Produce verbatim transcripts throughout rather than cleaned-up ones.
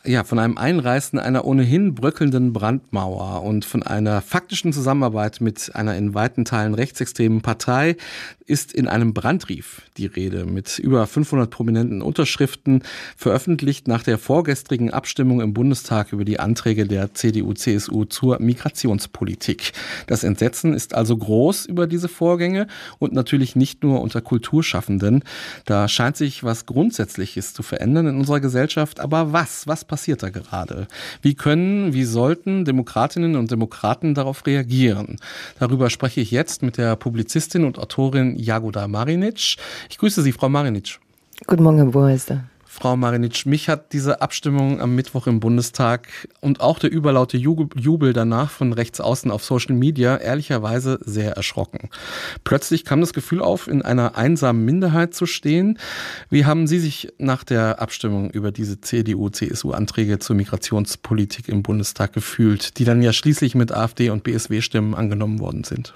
Ja, von einem Einreißen einer ohnehin bröckelnden Brandmauer und von einer faktischen Zusammenarbeit mit einer in weiten Teilen rechtsextremen Partei ist in einem Brandbrief die Rede mit über fünfhundert prominenten Unterschriften, veröffentlicht nach der vorgestrigen Abstimmung im Bundestag über die Anträge der C D U C S U zur Migrationspolitik. Das Entsetzen ist also groß über diese Vorgänge und natürlich nicht nur unter Kulturschaffenden. Da scheint sich was Grundsätzliches zu verändern in unserer Gesellschaft. Aber was? Was passiert da gerade? Wie können, wie sollten Demokratinnen und Demokraten darauf reagieren? Darüber spreche ich jetzt mit der Publizistin und Autorin Jagoda Marinic. Ich grüße Sie, Frau Marinic. Guten Morgen, Herr Burmeister. Frau Marinic, mich hat diese Abstimmung am Mittwoch im Bundestag und auch der überlaute Jubel danach von rechts außen auf Social Media ehrlicherweise sehr erschrocken. Plötzlich kam das Gefühl auf, in einer einsamen Minderheit zu stehen. Wie haben Sie sich nach der Abstimmung über diese C D U C S U-Anträge zur Migrationspolitik im Bundestag gefühlt, die dann ja schließlich mit AfD und B S W-Stimmen angenommen worden sind?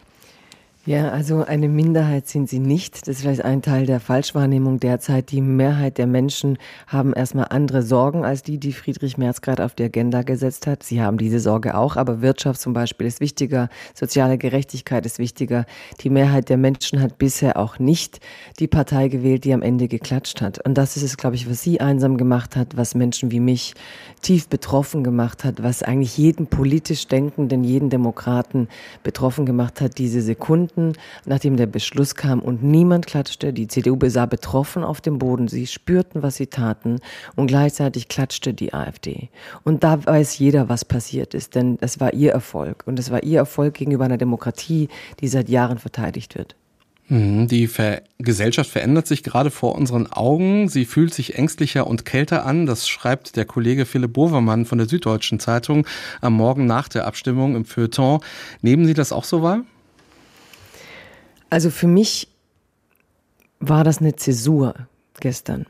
Ja, also eine Minderheit sind sie nicht. Das ist vielleicht ein Teil der Falschwahrnehmung derzeit. Die Mehrheit der Menschen haben erstmal andere Sorgen als die, die Friedrich Merz gerade auf die Agenda gesetzt hat. Sie haben diese Sorge auch, aber Wirtschaft zum Beispiel ist wichtiger, soziale Gerechtigkeit ist wichtiger. Die Mehrheit der Menschen hat bisher auch nicht die Partei gewählt, die am Ende geklatscht hat. Und das ist es, glaube ich, was sie einsam gemacht hat, was Menschen wie mich tief betroffen gemacht hat, was eigentlich jeden politisch Denkenden, jeden Demokraten betroffen gemacht hat, diese Sekunden, nachdem der Beschluss kam und niemand klatschte. Die C D U sah betroffen auf dem Boden. Sie spürten, was sie taten und gleichzeitig klatschte die AfD. Und da weiß jeder, was passiert ist, denn es war ihr Erfolg. Und es war ihr Erfolg gegenüber einer Demokratie, die seit Jahren verteidigt wird. Die Ver- Gesellschaft verändert sich gerade vor unseren Augen. Sie fühlt sich ängstlicher und kälter an. Das schreibt der Kollege Philipp Bovermann von der Süddeutschen Zeitung am Morgen nach der Abstimmung im Feuilleton. Nehmen Sie das auch so wahr? Also für mich war das eine Zäsur gestern.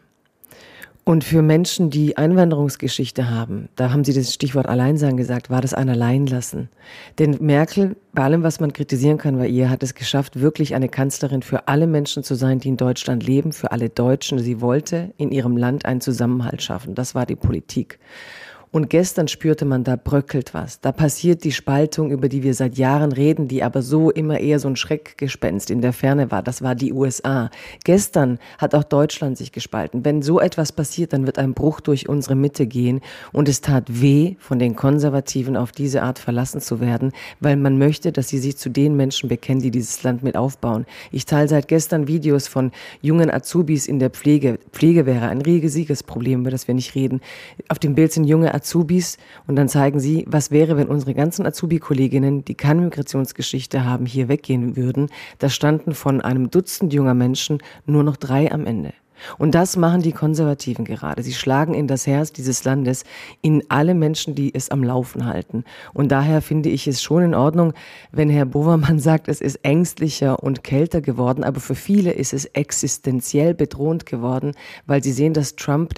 Und für Menschen, die Einwanderungsgeschichte haben, da haben Sie das Stichwort Alleinsein gesagt, war das ein Alleinlassen. Denn Merkel, bei allem, was man kritisieren kann bei ihr, hat es geschafft, wirklich eine Kanzlerin für alle Menschen zu sein, die in Deutschland leben, für alle Deutschen. Sie wollte in ihrem Land einen Zusammenhalt schaffen. Das war die Politik. Und gestern spürte man, da bröckelt was. Da passiert die Spaltung, über die wir seit Jahren reden, die aber so immer eher so ein Schreckgespenst in der Ferne war. Das war die U S A. Gestern hat auch Deutschland sich gespalten. Wenn so etwas passiert, dann wird ein Bruch durch unsere Mitte gehen. Und es tat weh, von den Konservativen auf diese Art verlassen zu werden, weil man möchte, dass sie sich zu den Menschen bekennen, die dieses Land mit aufbauen. Ich teile seit gestern Videos von jungen Azubis in der Pflege. Pflege wäre ein riesiges Problem, über das wir nicht reden. Auf dem Bild sind junge Azubis und dann zeigen sie, was wäre, wenn unsere ganzen Azubi-Kolleginnen, die keine Migrationsgeschichte haben, hier weggehen würden. Da standen von einem Dutzend junger Menschen nur noch drei am Ende. Und das machen die Konservativen gerade. Sie schlagen in das Herz dieses Landes, in alle Menschen, die es am Laufen halten. Und daher finde ich es schon in Ordnung, wenn Herr Bovermann sagt, es ist ängstlicher und kälter geworden. Aber für viele ist es existenziell bedrohend geworden, weil sie sehen, dass Trump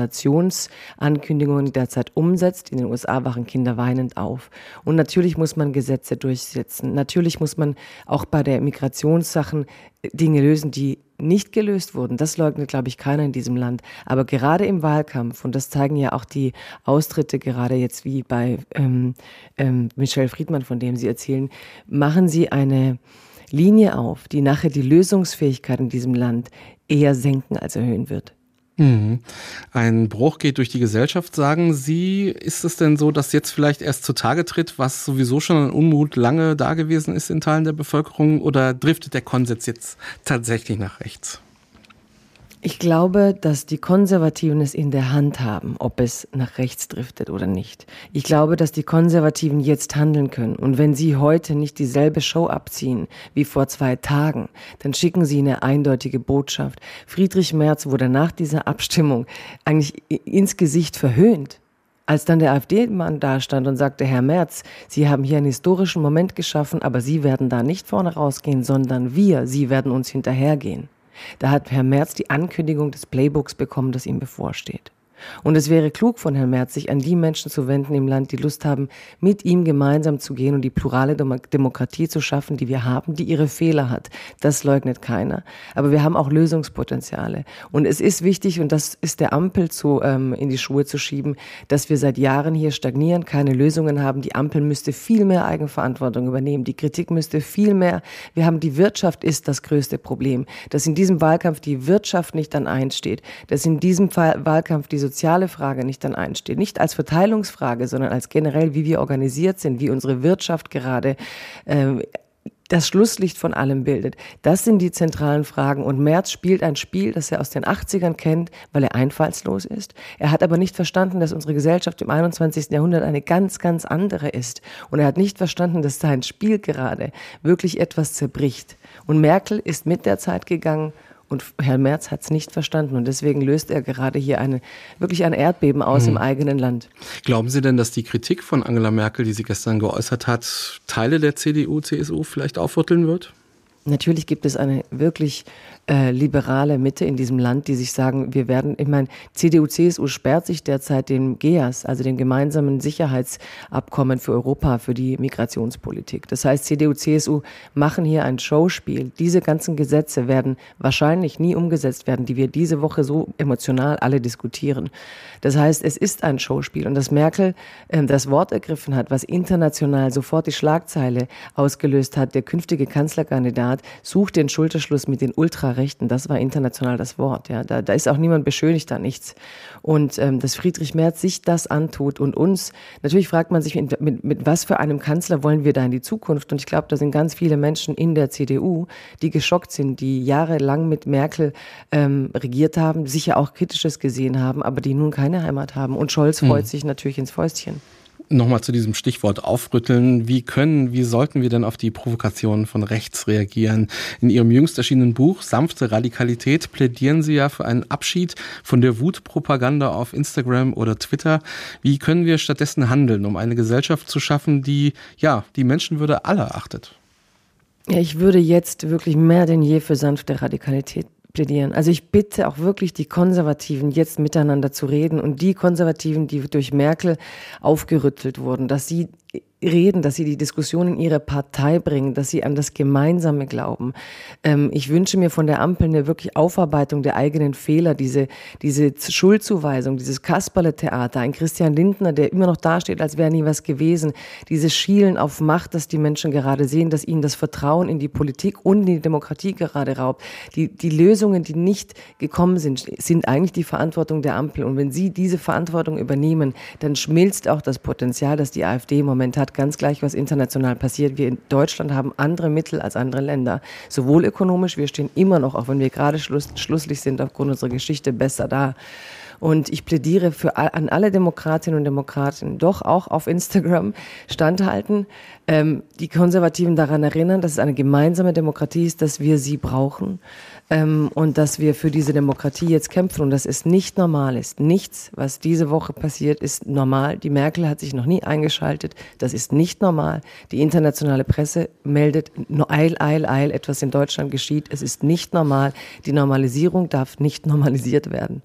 Deportationsankündigungen derzeit umsetzt. In den U S A wachen Kinder weinend auf. Und natürlich muss man Gesetze durchsetzen. Natürlich muss man auch bei der Migrationssachen Dinge lösen, die nicht gelöst wurden. Das leugnet, glaube ich, keiner in diesem Land. Aber gerade im Wahlkampf, und das zeigen ja auch die Austritte gerade jetzt wie bei ähm, ähm, Michelle Friedmann, von dem Sie erzählen, machen Sie eine Linie auf, die nachher die Lösungsfähigkeit in diesem Land eher senken als erhöhen wird. Mhm. Ein Bruch geht durch die Gesellschaft, sagen Sie. Ist es denn so, dass jetzt vielleicht erst zutage tritt, was sowieso schon an Unmut lange da gewesen ist in Teilen der Bevölkerung, oder driftet der Konsens jetzt tatsächlich nach rechts? Ich glaube, dass die Konservativen es in der Hand haben, ob es nach rechts driftet oder nicht. Ich glaube, dass die Konservativen jetzt handeln können. Und wenn sie heute nicht dieselbe Show abziehen wie vor zwei Tagen, dann schicken sie eine eindeutige Botschaft. Friedrich Merz wurde nach dieser Abstimmung eigentlich ins Gesicht verhöhnt. Als dann der AfD-Mann da stand und sagte, Herr Merz, Sie haben hier einen historischen Moment geschaffen, aber Sie werden da nicht vorne rausgehen, sondern wir, Sie werden uns hinterhergehen. Da hat Herr Merz die Ankündigung des Playbooks bekommen, das ihm bevorsteht. Und es wäre klug von Herrn Merz, sich an die Menschen zu wenden im Land, die Lust haben, mit ihm gemeinsam zu gehen und die plurale Demokratie zu schaffen, die wir haben, die ihre Fehler hat. Das leugnet keiner. Aber wir haben auch Lösungspotenziale. Und es ist wichtig, und das ist der Ampel zu, ähm, in die Schuhe zu schieben, dass wir seit Jahren hier stagnieren, keine Lösungen haben. Die Ampel müsste viel mehr Eigenverantwortung übernehmen. Die Kritik müsste viel mehr. Wir haben die Wirtschaft ist das größte Problem. Dass in diesem Wahlkampf die Wirtschaft nicht an eins steht. Dass in diesem Fall Wahlkampf die soziale Frage nicht an eins steht. Nicht als Verteilungsfrage, sondern als generell, wie wir organisiert sind, wie unsere Wirtschaft gerade äh, das Schlusslicht von allem bildet. Das sind die zentralen Fragen. Und Merz spielt ein Spiel, das er aus den achtzigern kennt, weil er einfallslos ist. Er hat aber nicht verstanden, dass unsere Gesellschaft im einundzwanzigsten Jahrhundert eine ganz, ganz andere ist. Und er hat nicht verstanden, dass sein Spiel gerade wirklich etwas zerbricht. Und Merkel ist mit der Zeit gegangen. Und Herr Merz hat es nicht verstanden und deswegen löst er gerade hier eine, wirklich ein Erdbeben aus hm. im eigenen Land. Glauben Sie denn, dass die Kritik von Angela Merkel, die sie gestern geäußert hat, Teile der C D U, C S U vielleicht aufrütteln wird? Natürlich gibt es eine wirklich äh, liberale Mitte in diesem Land, die sich sagen, wir werden, ich meine, C D U, C S U sperrt sich derzeit dem G E A S, also dem gemeinsamen Sicherheitsabkommen für Europa, für die Migrationspolitik. Das heißt, C D U, C S U machen hier ein Showspiel. Diese ganzen Gesetze werden wahrscheinlich nie umgesetzt werden, die wir diese Woche so emotional alle diskutieren. Das heißt, es ist ein Showspiel und dass Merkel äh, das Wort ergriffen hat, was international sofort die Schlagzeile ausgelöst hat, der künftige Kanzlerkandidat sucht den Schulterschluss mit den Ultrarechten, das war international das Wort. Ja, da, da ist auch niemand beschönigt, da nichts. Und ähm, dass Friedrich Merz sich das antut und uns, natürlich fragt man sich, mit, mit, mit was für einem Kanzler wollen wir da in die Zukunft? Und ich glaube, da sind ganz viele Menschen in der C D U, die geschockt sind, die jahrelang mit Merkel ähm, regiert haben, sicher auch Kritisches gesehen haben, aber die nun keine Heimat haben. Und Scholz freut hm. sich natürlich ins Fäustchen. Nochmal zu diesem Stichwort aufrütteln. Wie können, wie sollten wir denn auf die Provokationen von rechts reagieren? In Ihrem jüngst erschienenen Buch Sanfte Radikalität plädieren Sie ja für einen Abschied von der Wutpropaganda auf Instagram oder Twitter. Wie können wir stattdessen handeln, um eine Gesellschaft zu schaffen, die, ja, die Menschenwürde aller achtet? Ja, ich würde jetzt wirklich mehr denn je für sanfte Radikalität plädieren. Also ich bitte auch wirklich die Konservativen, jetzt miteinander zu reden und die Konservativen, die durch Merkel aufgerüttelt wurden, dass sie reden, dass sie die Diskussion in ihre Partei bringen, dass sie an das Gemeinsame glauben. Ähm, ich wünsche mir von der Ampel eine wirklich Aufarbeitung der eigenen Fehler, diese, diese Schuldzuweisung, dieses Kasperle-Theater, ein Christian Lindner, der immer noch dasteht, als wäre nie was gewesen, dieses Schielen auf Macht, das die Menschen gerade sehen, dass ihnen das Vertrauen in die Politik und in die Demokratie gerade raubt. Die, die Lösungen, die nicht gekommen sind, sind eigentlich die Verantwortung der Ampel. Und wenn sie diese Verantwortung übernehmen, dann schmilzt auch das Potenzial, das die AfD im Moment hat, ganz gleich, was international passiert. Wir in Deutschland haben andere Mittel als andere Länder. Sowohl ökonomisch, wir stehen immer noch, auch wenn wir gerade schluss, schlusslich sind, aufgrund unserer Geschichte besser da. Und ich plädiere für an alle Demokratinnen und Demokraten, doch auch auf Instagram standhalten, ähm, die Konservativen daran erinnern, dass es eine gemeinsame Demokratie ist, dass wir sie brauchen ähm, und dass wir für diese Demokratie jetzt kämpfen und dass es nicht normal ist. Nichts, was diese Woche passiert, ist normal. Die Merkel hat sich noch nie eingeschaltet. Das ist nicht normal. Die internationale Presse meldet, eil, eil, eil, etwas in Deutschland geschieht. Es ist nicht normal. Die Normalisierung darf nicht normalisiert werden.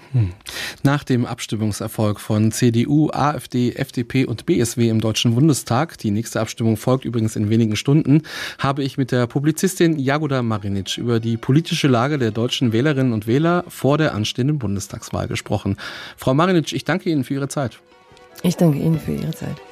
Nach dem Abstimmungserfolg von C D U, AfD, F D P und B S W im Deutschen Bundestag, die nächste Abstimmung folgt übrigens in wenigen Stunden, habe ich mit der Publizistin Jagoda Marinic über die politische Lage der deutschen Wählerinnen und Wähler vor der anstehenden Bundestagswahl gesprochen. Frau Marinic, ich danke Ihnen für Ihre Zeit. Ich danke Ihnen für Ihre Zeit.